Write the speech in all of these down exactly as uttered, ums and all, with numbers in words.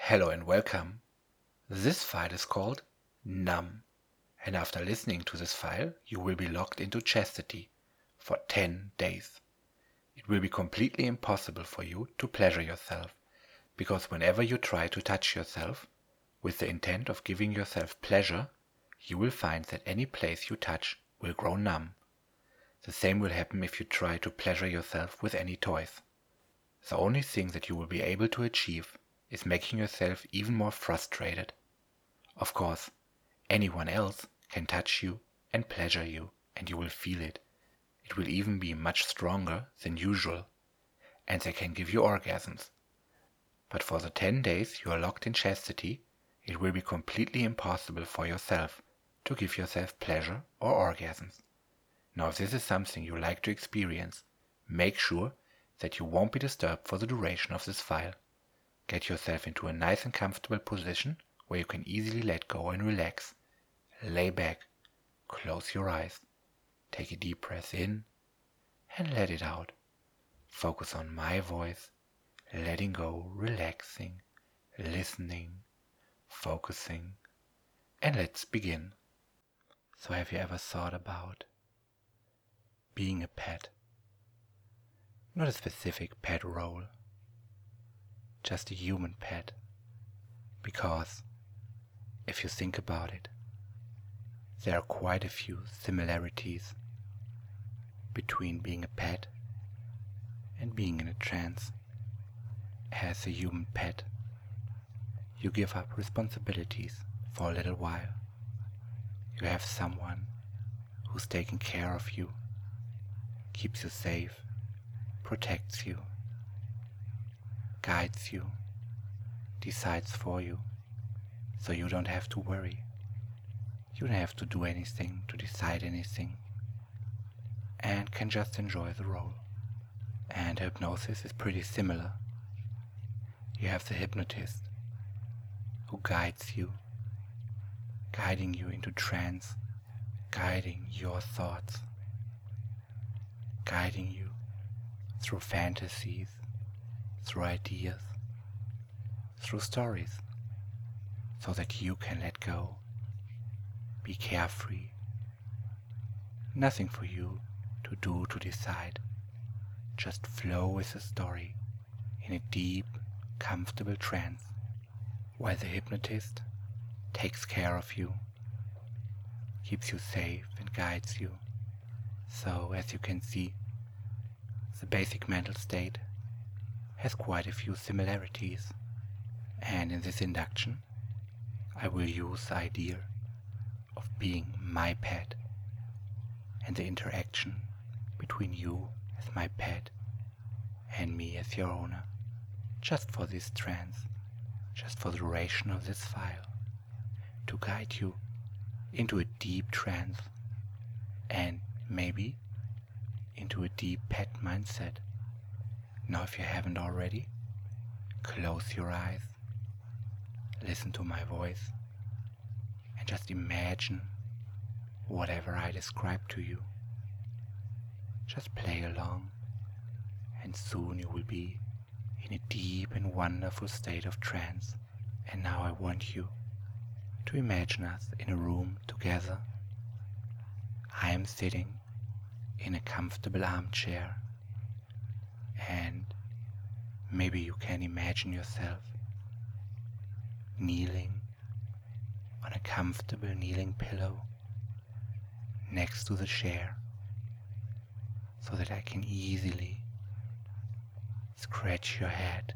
Hello and welcome. This file is called Numb, and after listening to this file, you will be locked into chastity for ten days. It will be completely impossible for you to pleasure yourself, because whenever you try to touch yourself with the intent of giving yourself pleasure, you will find that any place you touch will grow numb. The same will happen if you try to pleasure yourself with any toys. The only thing that you will be able to achieve is making yourself even more frustrated. Of course, anyone else can touch you and pleasure you, and you will feel it. It will even be much stronger than usual, and they can give you orgasms. But for the ten days you are locked in chastity, it will be completely impossible for yourself to give yourself pleasure or orgasms. Now, if this is something you like to experience, make sure that you won't be disturbed for the duration of this file. Get yourself into a nice and comfortable position where you can easily let go and relax. Lay back, close your eyes, take a deep breath in and let it out. Focus on my voice, letting go, relaxing, listening, focusing, and let's begin. So have you ever thought about being a pet? Not a specific pet role, just a human pet, because if you think about it, there are quite a few similarities between being a pet and being in a trance. As a human pet, you give up responsibilities for a little while. You have someone who's taking care of you, keeps you safe, protects you, guides you, decides for you, so you don't have to worry. You don't have to do anything, to decide anything, and can just enjoy the role. And hypnosis is pretty similar. You have the hypnotist who guides you, guiding you into trance, guiding your thoughts, guiding you through fantasies, through ideas, through stories, so that you can let go, be carefree. Nothing for you to do, to decide. Just flow with the story in a deep, comfortable trance, while the hypnotist takes care of you, keeps you safe and guides you. So, as you can see, the basic mental state has quite a few similarities, and in this induction I will use the idea of being my pet and the interaction between you as my pet and me as your owner, just for this trance, just for the duration of this file, to guide you into a deep trance and maybe into a deep pet mindset. Now, if you haven't already, close your eyes, listen to my voice, and just imagine whatever I describe to you. Just play along, and soon you will be in a deep and wonderful state of trance. And now I want you to imagine us in a room together. I am sitting in a comfortable armchair, and maybe you can imagine yourself kneeling on a comfortable kneeling pillow next to the chair, so that I can easily scratch your head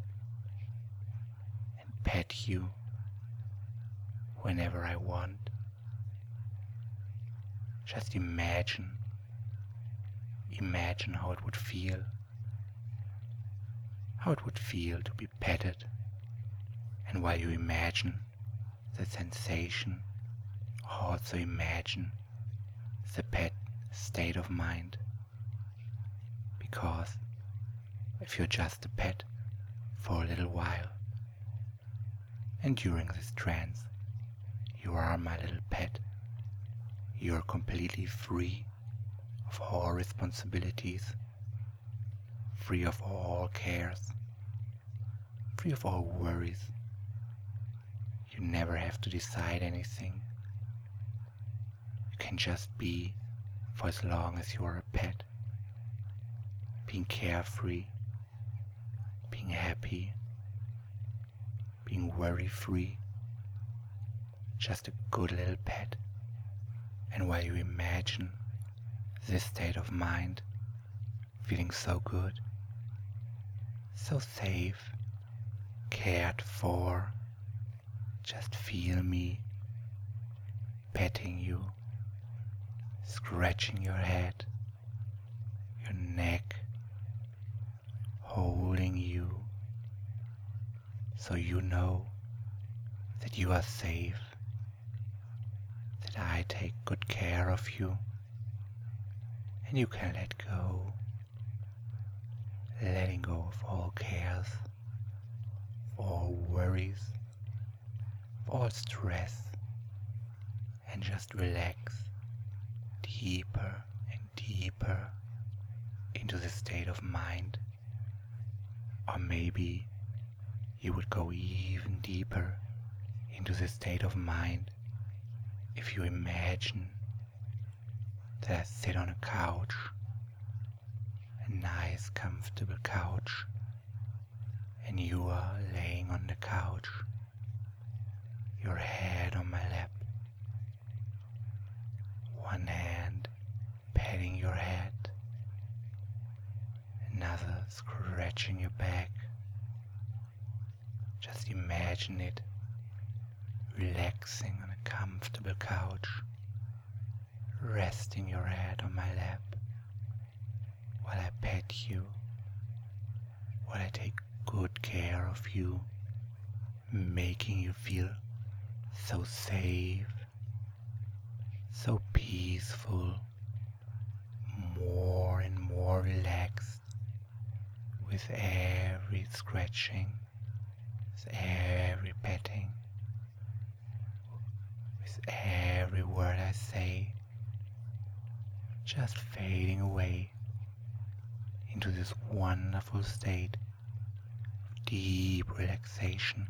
and pet you whenever I want. Just imagine Imagine how it would feel, how it would feel to be petted, and while you imagine the sensation, also imagine the pet state of mind, because if you're just a pet for a little while, and during this trance you are my little pet, you are completely free of all responsibilities, free of all cares, free of all worries, You never have to decide anything. You can just be for as long as you are a pet. Being carefree, being happy, being worry-free. Just a good little pet. And while you imagine this state of mind, feeling so good, so safe, cared for, just feel me petting you, scratching your head, your neck, holding you, so you know that you are safe, that I take good care of you, and you can let go, letting go of all cares, of all worries, of all stress, and just relax deeper and deeper into the state of mind. Or maybe you would go even deeper into the state of mind if you imagine that I sit on a couch, a nice comfortable couch, and you are laying on the couch, your head on my lap, one hand patting your head, another scratching your back. Just imagine it, relaxing on a comfortable couch, resting your head on my lap, while I pet you, while I take good care of you, making you feel so safe, so peaceful, more and more relaxed with every scratching, with every petting, with every word I say, just fading away into this wonderful state of deep relaxation,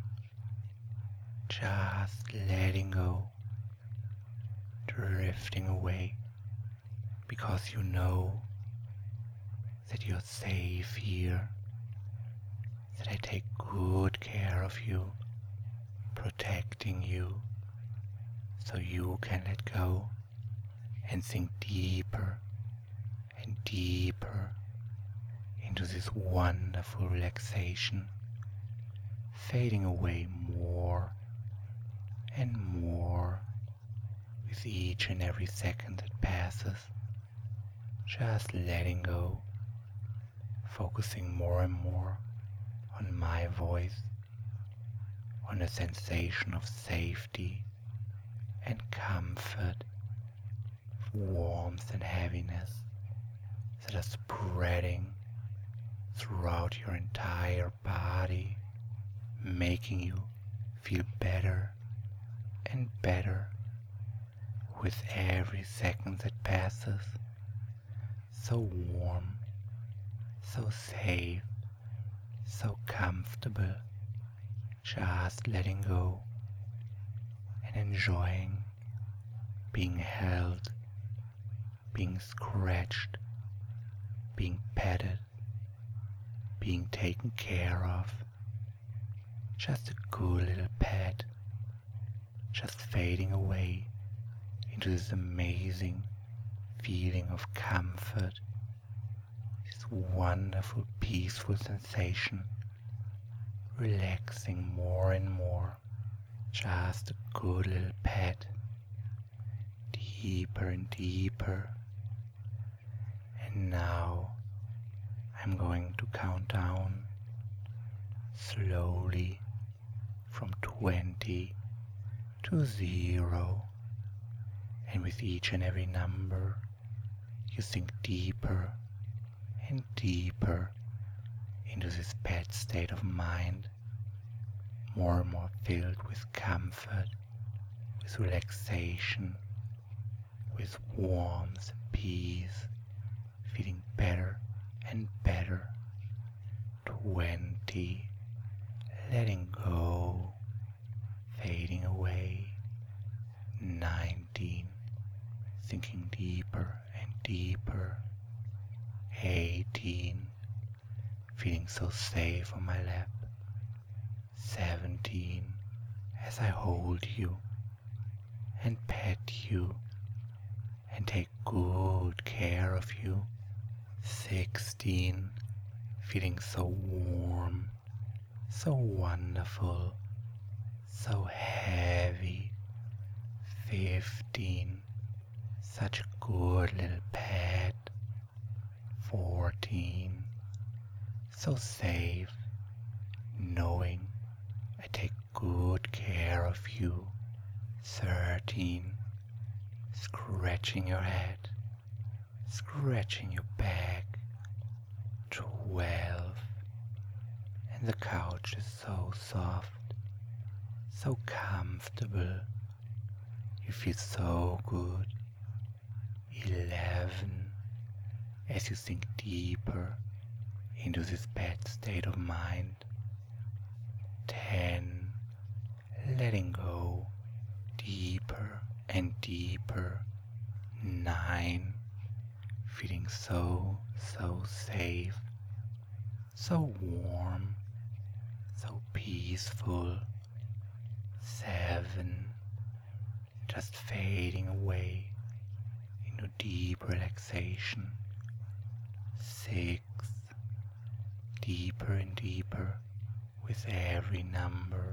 just letting go, drifting away, because you know that you're safe here, that I take good care of you, protecting you, so you can let go and sink deeper and deeper into this wonderful relaxation, fading away more and more with each and every second that passes, just letting go, focusing more and more on my voice, on a sensation of safety and comfort, warmth and heaviness that are spreading throughout your entire body, making you feel better and better with every second that passes. So warm, so safe, so comfortable, just letting go and enjoying being held, being scratched, being petted, being taken care of. Just a good little pet, just fading away into this amazing feeling of comfort, this wonderful peaceful sensation, relaxing more and more. Just a good little pet, deeper and deeper. And now I'm going to count down slowly from twenty to zero, and with each and every number you sink deeper and deeper into this pet state of mind, more and more filled with comfort, with relaxation, with warmth and peace, feeling better and better. Twenty, letting go, fading sinking deeper and deeper. eighteen, feeling so safe on my lap. seventeen, as I hold you and pet you and take good care of you. sixteen, feeling so warm, so wonderful, so heavy. fifteen, such a good little pet. fourteen, so safe, knowing I take good care of you. thirteen, scratching your head, scratching your back. twelve, and the couch is so soft, so comfortable. You feel so good. eleven, as you sink deeper into this bed state of mind. ten, letting go deeper and deeper. nine, feeling so, so safe, so warm, so peaceful. seven, just fading away into deep relaxation. six, deeper and deeper with every number.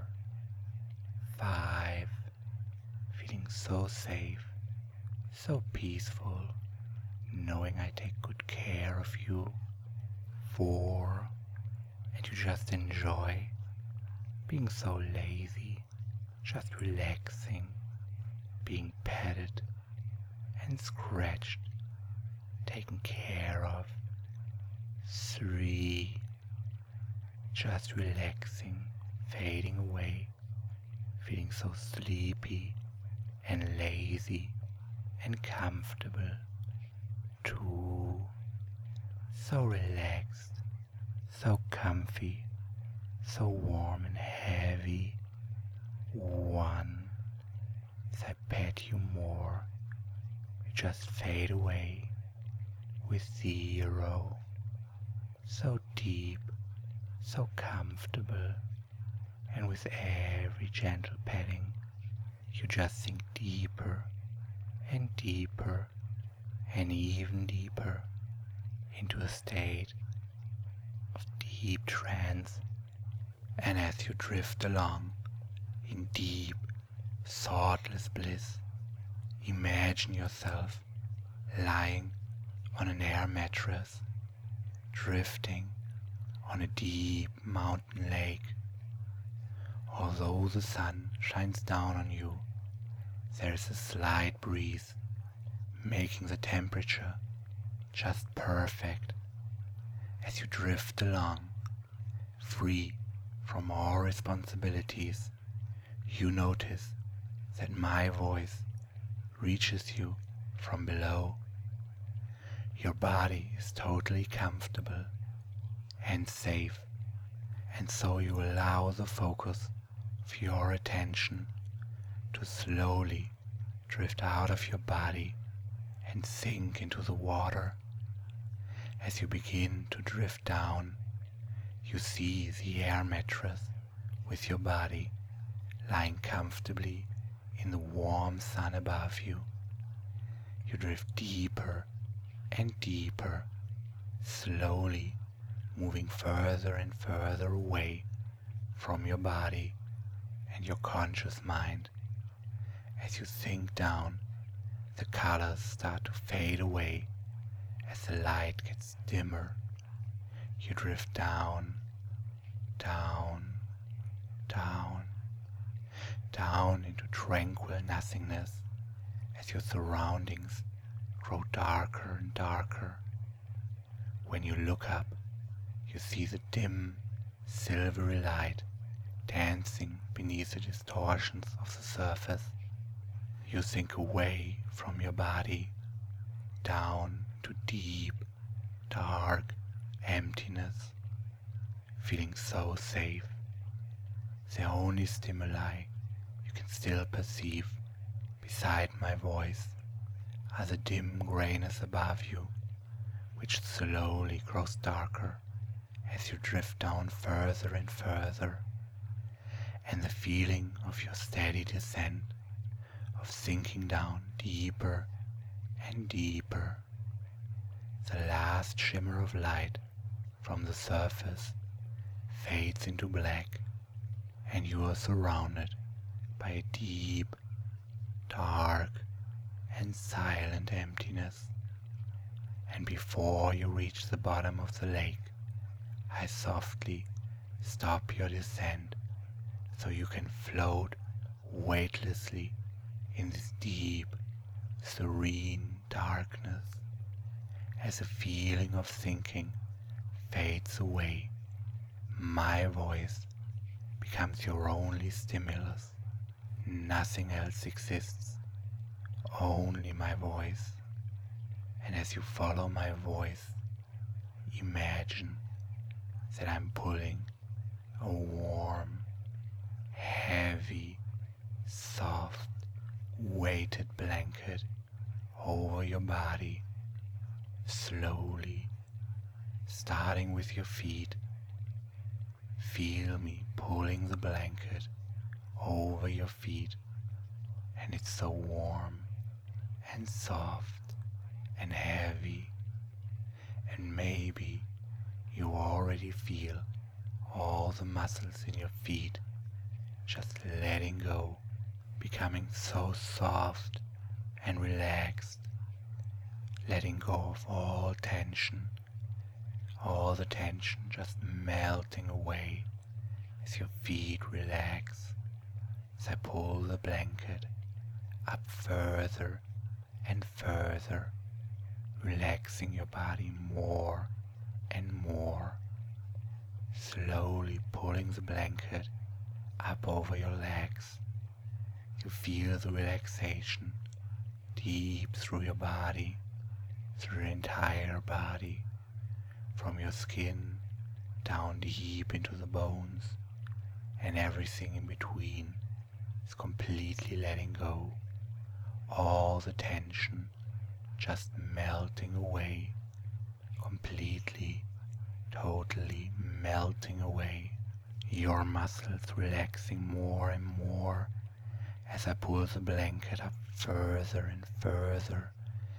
five, feeling so safe, so peaceful, knowing I take good care of you. four, and you just enjoy being so lazy, just relaxing, being petted and scratched, taken care of. three, just relaxing, fading away, feeling so sleepy and lazy and comfortable. two, so relaxed, so comfy, so warm and heavy. one, as I pet you more, you just fade away with zero. So deep, so comfortable, and with every gentle petting, you just sink deeper and deeper and even deeper into a state of deep trance. And as you drift along in deep, thoughtless bliss, imagine yourself lying on an air mattress, drifting on a deep mountain lake. Although the sun shines down on you, there is a slight breeze, making the temperature just perfect. As you drift along, free from all responsibilities, you notice that my voice reaches you from below. Your body is totally comfortable and safe, and so you allow the focus of your attention to slowly drift out of your body and sink into the water. As you begin to drift down, you see the air mattress with your body lying comfortably in the warm sun above you. You drift deeper and deeper, slowly moving further and further away from your body and your conscious mind. As you sink down, the colors start to fade away as the light gets dimmer. You drift down, down, down, down into tranquil nothingness as your surroundings grow darker and darker. When you look up, you see the dim, silvery light dancing beneath the distortions of the surface. You sink away from your body, down to deep, dark emptiness, feeling so safe. The only stimuli you can still perceive beside my voice are the dim grayness above you, which slowly grows darker as you drift down further and further, and the feeling of your steady descent, of sinking down deeper and deeper. The last shimmer of light from the surface fades into black, and you are surrounded by a deep, dark, and silent emptiness. And before you reach the bottom of the lake, I softly stop your descent so you can float weightlessly in this deep, serene darkness. As a feeling of sinking fades away, my voice becomes your only stimulus. Nothing else exists, only my voice. And as you follow my voice, imagine that I'm pulling a warm, heavy, soft, weighted blanket over your body, slowly, starting with your feet. Feel me pulling the blanket over your feet, and it's so warm and soft and heavy, and maybe you already feel all the muscles in your feet just letting go, becoming so soft and relaxed, letting go of all tension, all the tension just melting away as your feet relax, as I pull the blanket up further and further, relaxing your body more and more, slowly pulling the blanket up over your legs. You feel the relaxation deep through your body, through your entire body, from your skin down deep into the bones, and everything in between is completely letting go. All the tension just melting away, completely, totally melting away. Your muscles relaxing more and more as I pull the blanket up further and further.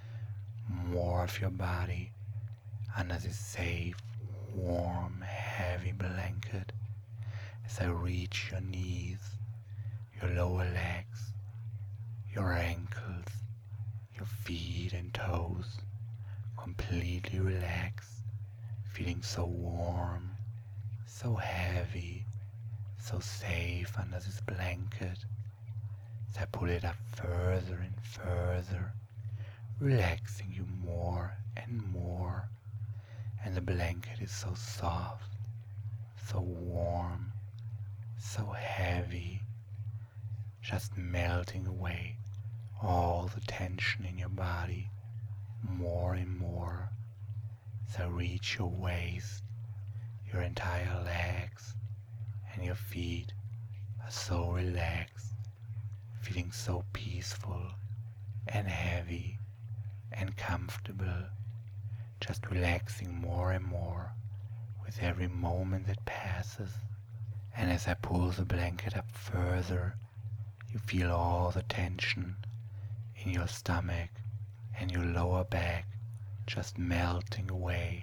More of your body under this safe, warm, heavy blanket as I reach your knees, your lower legs, your ankles, your feet and toes, completely relaxed, feeling so warm, so heavy, so safe under this blanket. As I pull it up further and further, relaxing you more and more, and the blanket is so soft, so warm, so heavy, just melting away all the tension in your body more and more. As I reach your waist, your entire legs and your feet are so relaxed, feeling so peaceful and heavy and comfortable, just relaxing more and more with every moment that passes. And as I pull the blanket up further, you feel all the tension in your stomach and your lower back just melting away,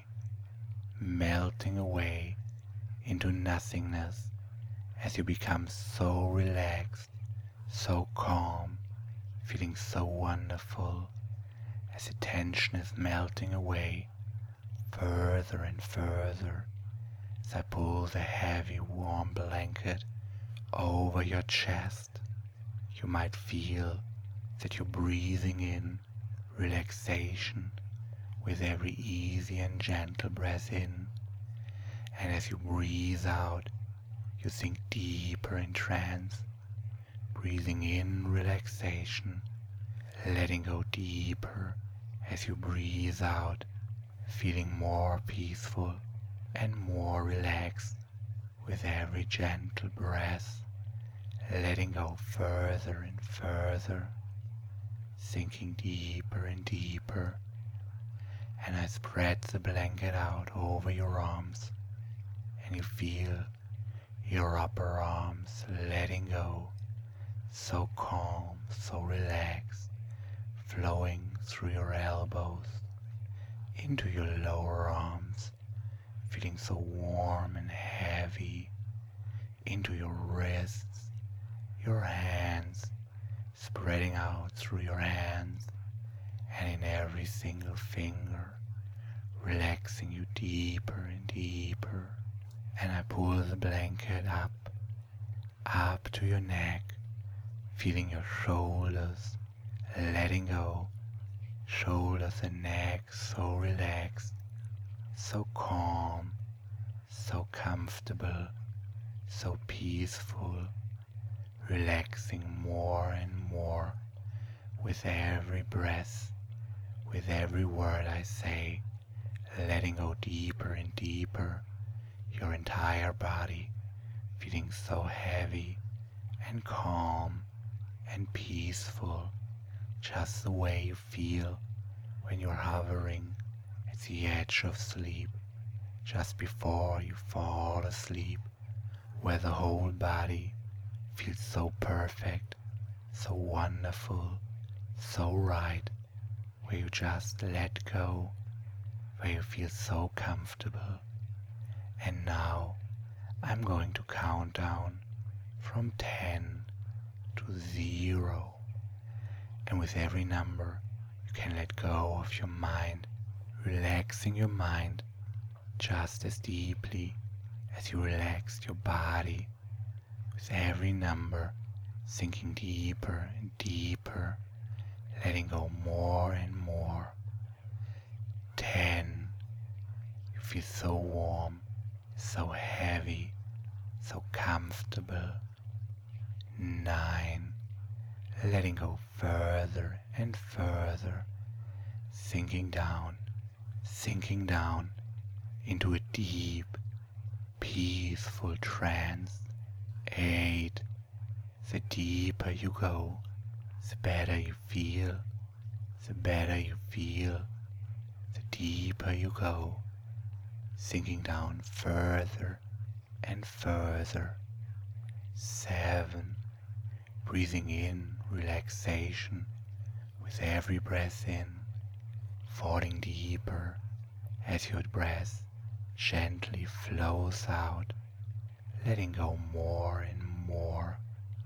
melting away into nothingness as you become so relaxed, so calm, feeling so wonderful as the tension is melting away further and further. As I pull the heavy warm blanket over your chest, you might feel that you're breathing in relaxation with every easy and gentle breath in, and as you breathe out, you sink deeper in trance, breathing in relaxation, letting go deeper as you breathe out, feeling more peaceful and more relaxed with every gentle breath, letting go further and further, sinking deeper and deeper, and I spread the blanket out over your arms, and you feel your upper arms letting go, so calm, so relaxed, flowing through your elbows, into your lower arms, feeling so warm and heavy, into your wrists, your hands, spreading out through your hands, and in every single finger, relaxing you deeper and deeper. And I pull the blanket up, up to your neck, feeling your shoulders letting go, shoulders and neck so relaxed, so calm, so comfortable, so peaceful, relaxing more and more with every breath, with every word I say, letting go deeper and deeper, your entire body feeling so heavy and calm and peaceful, just the way you feel when you're hovering at the edge of sleep, just before you fall asleep, where the whole body feels so perfect, so wonderful, so right, where you just let go, where you feel so comfortable. And now I'm going to count down from ten to zero. And with every number, you can let go of your mind, relaxing your mind just as deeply as you relaxed your body. With every number, sinking deeper and deeper, letting go more and more. Ten. You feel so warm, so heavy, so comfortable. Nine. Letting go further and further, sinking down, sinking down into a deep, peaceful trance. Eight. The deeper you go, the better you feel, the better you feel, the deeper you go, sinking down further and further. Seven. Breathing in relaxation with every breath in, falling deeper as your breath gently flows out, letting go more and more.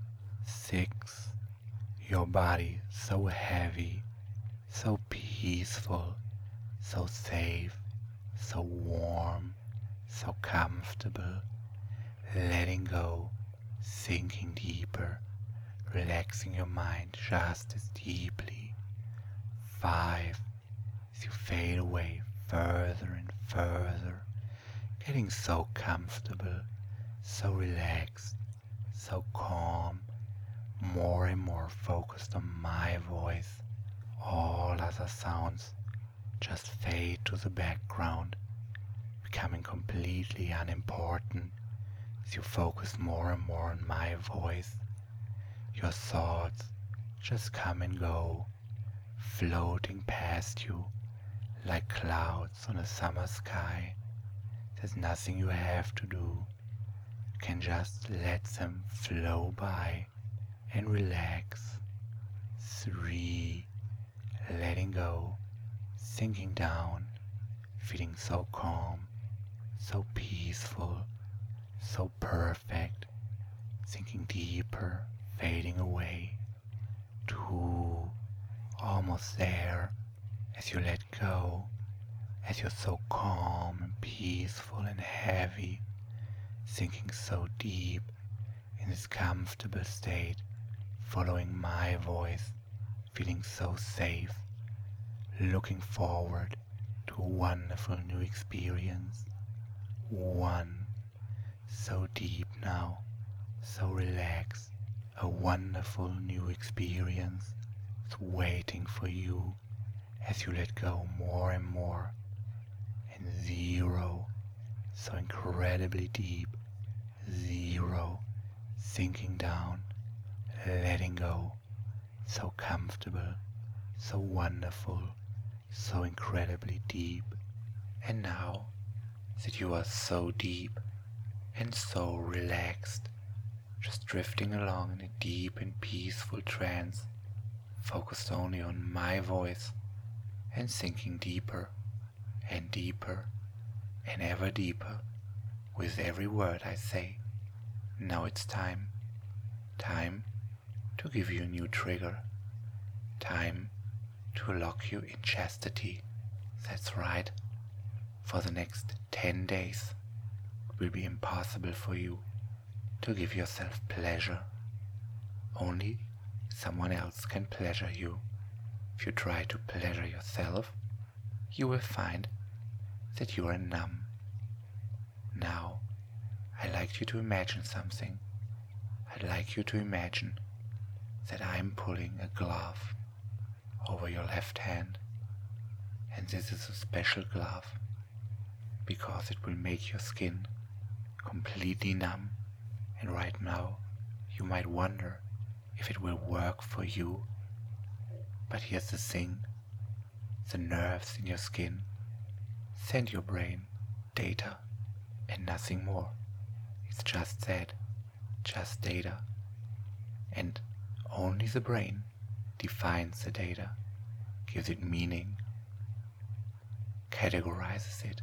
Six. Your body so heavy, so peaceful, so safe, so warm, so comfortable, letting go, sinking deeper, relaxing your mind just as deeply. Five. As you fade away further and further, getting so comfortable, so relaxed, so calm, more and more focused on my voice. All other sounds just fade to the background, becoming completely unimportant as you focus more and more on my voice. Your thoughts just come and go, floating past you like clouds on a summer sky. There's nothing you have to do. You can just let them flow by and relax. Three. Letting go, sinking down, feeling so calm, so peaceful, so perfect, sinking deeper, fading away. Two. Almost there, as you let go, as you're so calm and peaceful and heavy, sinking so deep in this comfortable state, following my voice, feeling so safe, looking forward to a wonderful new experience. One. So deep now, so relaxed, a wonderful new experience is waiting for you as you let go more and more. And zero, so incredibly deep. Zero, sinking down, letting go, so comfortable, so wonderful, so incredibly deep. And now that you are so deep and so relaxed, just drifting along in a deep and peaceful trance, focused only on my voice and sinking deeper and deeper and ever deeper with every word I say. Now it's time, time to give you a new trigger, time to lock you in chastity. That's right, for the next ten days it will be impossible for you to give yourself pleasure. Only someone else can pleasure you. If you try to pleasure yourself, you will find that you are numb. Now, I'd like you to imagine something. I'd like you to imagine that I'm pulling a glove over your left hand, and this is a special glove because it will make your skin completely numb. And right now you might wonder if it will work for you, but here's the thing: the nerves in your skin send your brain data and nothing more. It's just that, just data, and only the brain defines the data, gives it meaning, categorizes it.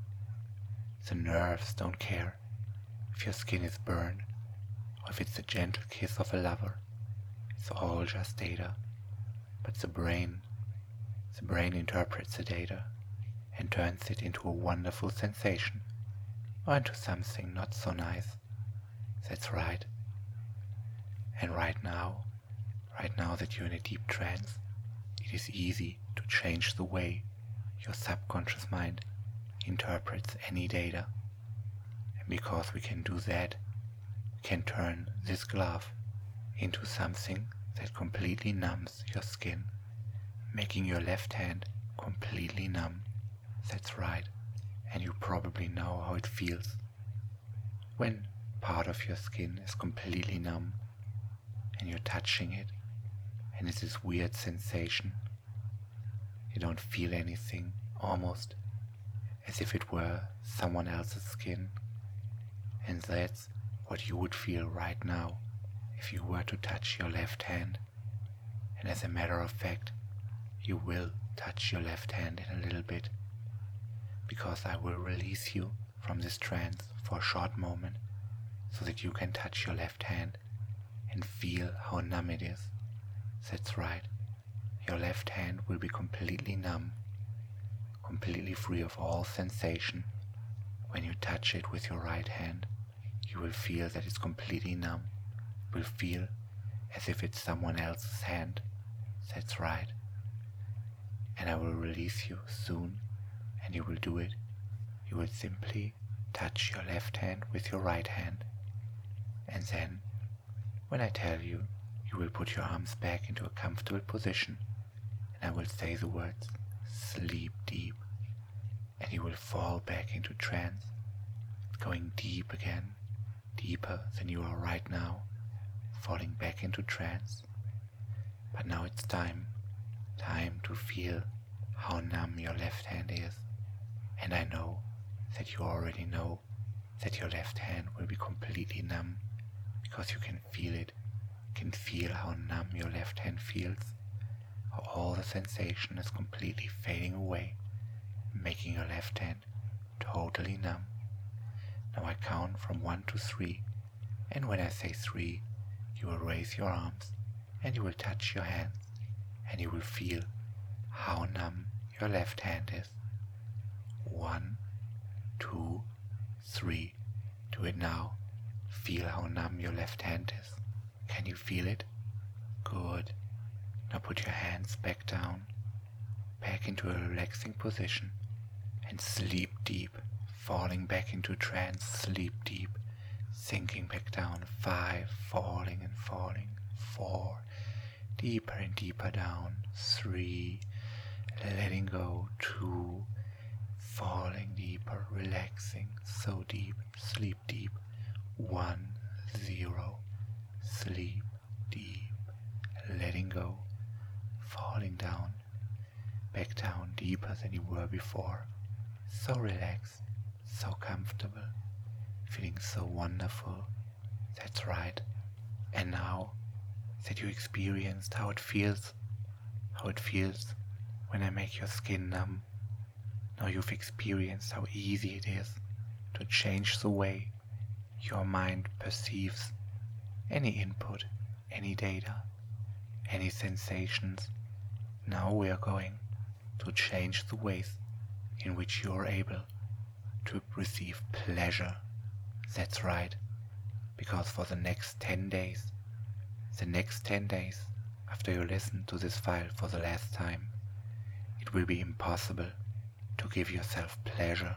The nerves don't care if your skin is burned or if it's the gentle kiss of a lover. It's all just data. But the brain, the brain interprets the data and turns it into a wonderful sensation or into something not so nice. That's right. And right now, right now that you're in a deep trance, it is easy to change the way your subconscious mind interprets any data. And because we can do that, we can turn this glove into something that completely numbs your skin, making your left hand completely numb. That's right. And you probably know how it feels when part of your skin is completely numb and you're touching it, and it's this weird sensation. You don't feel anything, almost as if it were someone else's skin. And that's what you would feel right now if you were to touch your left hand. And as a matter of fact, you will touch your left hand in a little bit, because I will release you from this trance for a short moment so that you can touch your left hand and feel how numb it is. That's right. Your left hand will be completely numb, completely free of all sensation. When you touch it with your right hand, you will feel that it's completely numb. You will feel as if it's someone else's hand. That's right. And I will release you soon, and you will do it. You will simply touch your left hand with your right hand. And then, when I tell you, you will put your arms back into a comfortable position, and I will say the words, sleep deep, and you will fall back into trance, going deep again, deeper than you are right now, falling back into trance. But now it's time, time to feel how numb your left hand is. And I know that you already know that your left hand will be completely numb, because you can feel it. You can feel how numb your left hand feels, how all the sensation is completely fading away, making your left hand totally numb. Now I count from one to three, and when I say three, you will raise your arms and you will touch your hands, and you will feel how numb your left hand is. One, two, three. Do it now. Feel how numb your left hand is. Can you feel it? Good. Now put your hands back down, back into a relaxing position, and sleep deep, falling back into trance. Sleep deep, sinking back down. Five, falling and falling. Four, deeper and deeper down. Three, letting go. Two, falling deeper, relaxing, so deep. Sleep deep. One, zero, sleep deep, letting go, falling down, back down deeper than you were before. So relaxed, so comfortable, feeling so wonderful. That's right. And now that you experienced how it feels, how it feels when I make your skin numb, now you've experienced how easy it is to change the way your mind perceives any input, any data, any sensations. Now we are going to change the ways in which you are able to receive pleasure. That's right, because for the next ten days, the next ten days after you listen to this file for the last time, it will be impossible to give yourself pleasure.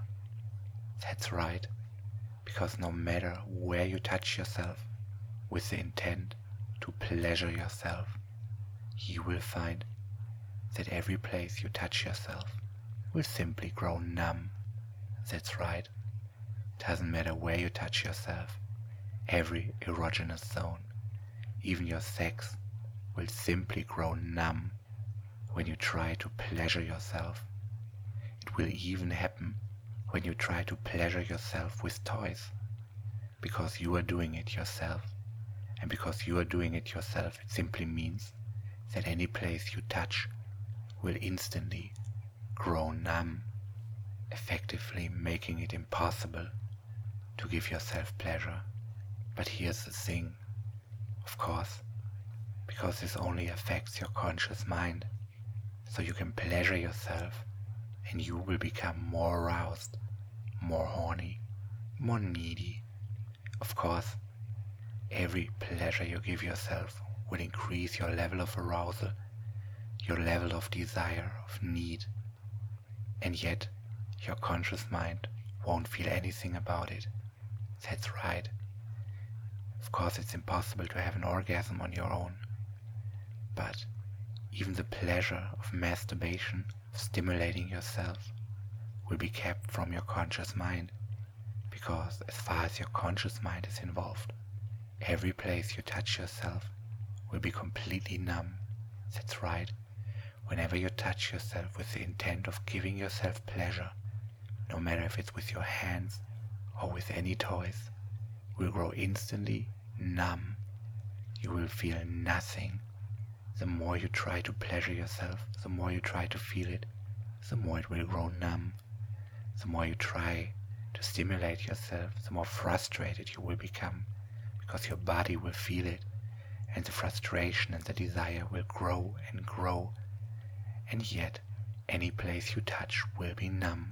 That's right, because no matter where you touch yourself with the intent to pleasure yourself, you will find that every place you touch yourself will simply grow numb. That's right. Doesn't matter where you touch yourself, every erogenous zone, even your sex, will simply grow numb when you try to pleasure yourself. It will even happen when you try to pleasure yourself with toys, because you are doing it yourself. And because you are doing it yourself, it simply means that any place you touch will instantly grow numb, effectively making it impossible to give yourself pleasure. But here's the thing, of course, because this only affects your conscious mind, so you can pleasure yourself and you will become more aroused, more horny, more needy. Of course, every pleasure you give yourself will increase your level of arousal, your level of desire, of need, and yet your conscious mind won't feel anything about it. That's right. Of course, it's impossible to have an orgasm on your own, but even the pleasure of masturbation, of stimulating yourself, will be kept from your conscious mind, because as far as your conscious mind is involved, every place you touch yourself will be completely numb. That's right. Whenever you touch yourself with the intent of giving yourself pleasure, no matter if it's with your hands or with any toys, will grow instantly numb. You will feel nothing. The more you try to pleasure yourself, the more you try to feel it, the more it will grow numb. The more you try to stimulate yourself, the more frustrated you will become, because your body will feel it, and the frustration and the desire will grow and grow, and yet any place you touch will be numb.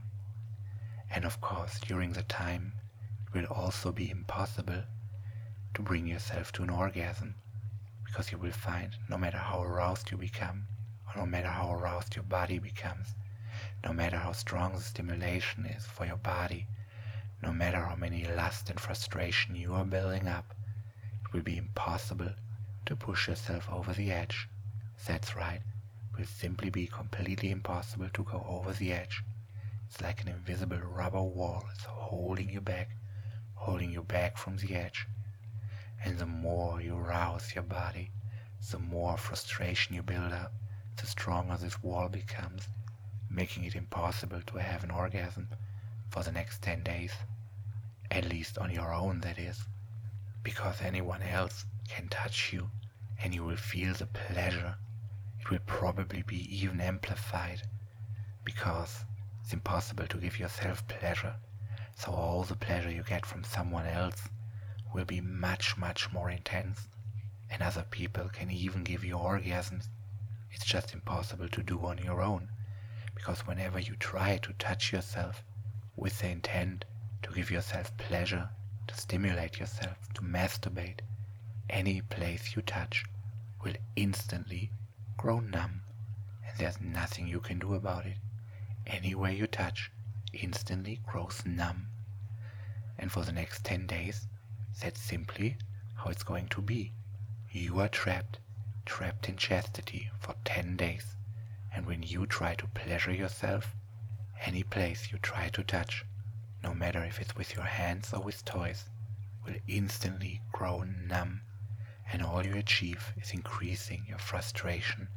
And of course, during the time, it will also be impossible to bring yourself to an orgasm, because you will find no matter how aroused you become, or no matter how aroused your body becomes, no matter how strong the stimulation is for your body, no matter how many lust and frustration you are building up, it will be impossible to push yourself over the edge. That's right, it will simply be completely impossible to go over the edge. It's like an invisible rubber wall. It's holding you back, holding you back from the edge. And the more you rouse your body, the more frustration you build up, the stronger this wall becomes, making it impossible to have an orgasm for the next ten days. At least on your own, that is. Because anyone else can touch you and you will feel the pleasure. It will probably be even amplified, because it's impossible to give yourself pleasure. So all the pleasure you get from someone else will be much, much more intense, and other people can even give you orgasms. It's just impossible to do on your own, because whenever you try to touch yourself with the intent to give yourself pleasure, to stimulate yourself, to masturbate, any place you touch will instantly grow numb, and there's nothing you can do about it. Anywhere you touch instantly grows numb. And for the next ten days, that's simply how it's going to be. You are trapped, trapped in chastity for ten days. And when you try to pleasure yourself, any place you try to touch, no matter if it's with your hands or with toys, will instantly grow numb. And all you achieve is increasing your frustration,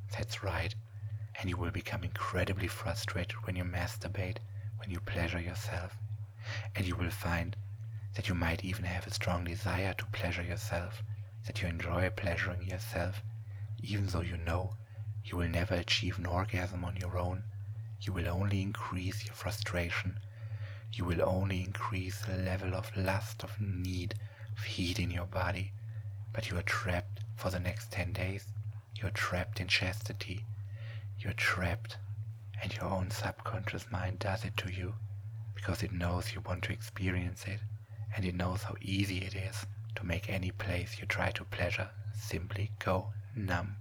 That's right. And you will become incredibly frustrated when you masturbate, when you pleasure yourself. And you will find that you might even have a strong desire to pleasure yourself, that you enjoy pleasuring yourself, even though you know you will never achieve an orgasm on your own. You will only increase your frustration. You will only increase the level of lust, of need, of heat in your body. But you are trapped for the next ten days. You are trapped in chastity. You are trapped, and your own subconscious mind does it to you because it knows you want to experience it, and it knows how easy it is to make any place you try to pleasure simply go numb,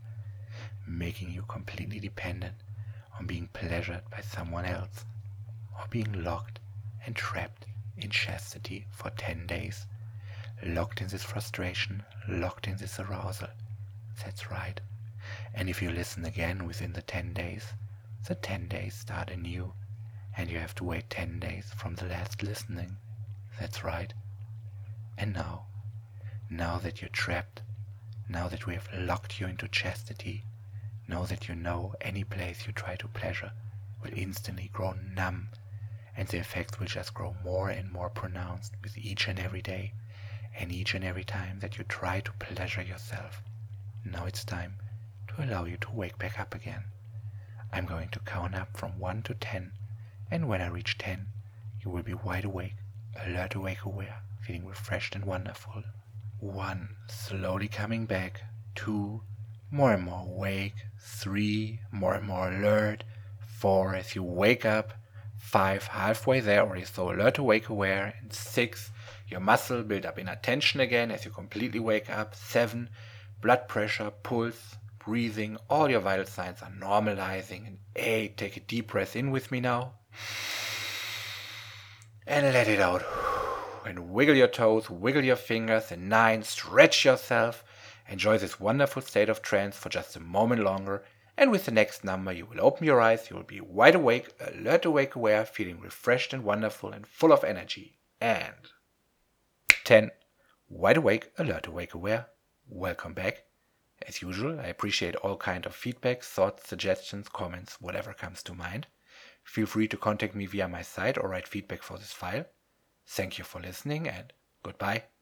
making you completely dependent on being pleasured by someone else, or being locked and trapped in chastity for ten days, locked in this frustration, locked in this arousal. That's right. And if you listen again within the ten days, the ten days start anew, and you have to wait ten days from the last listening. That's right. And now, now that you're trapped, now that we have locked you into chastity, know that you know any place you try to pleasure will instantly grow numb, and the effects will just grow more and more pronounced with each and every day, and each and every time that you try to pleasure yourself. Now it's time to allow you to wake back up again. I'm going to count up from one to ten, and when I reach ten, you will be wide awake, alert, awake, aware, feeling refreshed and wonderful. One, slowly coming back. Two, more and more awake. Three, more and more alert. Four, as you wake up. Five, halfway there, already so alert, awake, aware. And six, your muscle build up inner tension again as you completely wake up. Seven, blood pressure, pulse, breathing, all your vital signs are normalizing. And eight, take a deep breath in with me now. And let it out. And wiggle your toes, wiggle your fingers. And nine, stretch yourself. Enjoy this wonderful state of trance for just a moment longer. And with the next number, you will open your eyes. You will be wide awake, alert, awake, aware, feeling refreshed and wonderful and full of energy. And ten, wide awake, alert, awake, aware. Welcome back. As usual, I appreciate all kind of feedback, thoughts, suggestions, comments, whatever comes to mind. Feel free to contact me via my site or write feedback for this file. Thank you for listening, and goodbye.